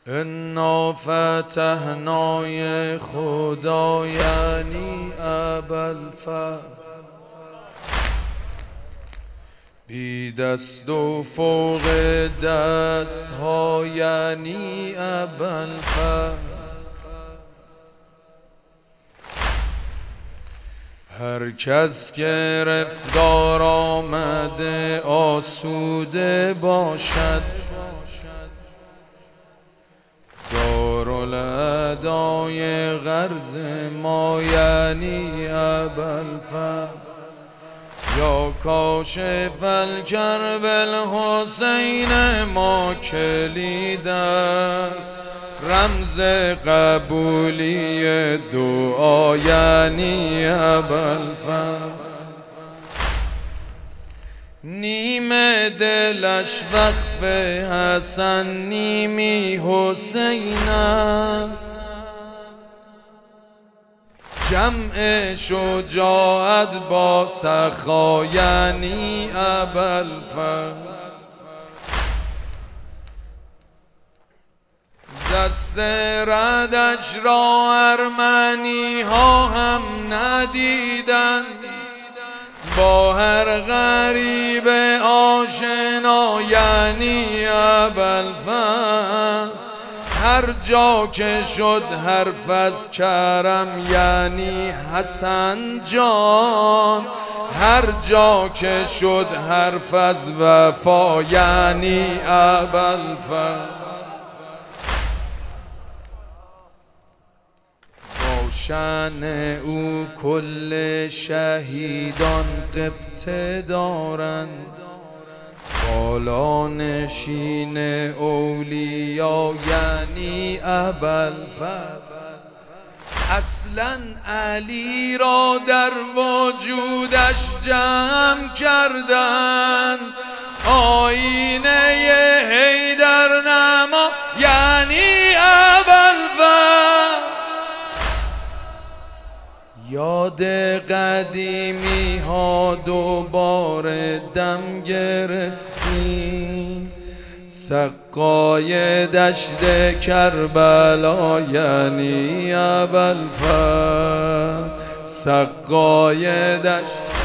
انا فتحنای خدا یعنی ابوالفضل، بی دست و فوق دست ها یعنی ابوالفضل. هر کس گرفتار آمده آسوده باشد، دارالادای غرض ما یعنی ابوالفضل. یا کاشف الکرب الحسین ما کلید است، رمز قبولی دعا یعنی ابوالفضل. نیمه دلش وقف حسن نیمی حسین است، جمع شجاعت با سخا یعنی ابوالفضل. دست ردش را ارمنی ها هم ندیدند، با هر غریب آشنا یعنی ابوالفضل. هر جا که شد حرف از کرم یعنی حسن جان، هر جا که شد حرف از وفا یعنی ابوالفضل. با شأن او کل شهیدان غبطه دارند، بالا نشین اولیا یعنی ابوالفضل. اصلا علی را در وجودش جمع کردن، آینه حیدر نما یعنی ابوالفضل. یاد قدیمی ها دوباره دم گرفتیم، سقای دشت کربلا یعنی ابوالفضل. سقای دشت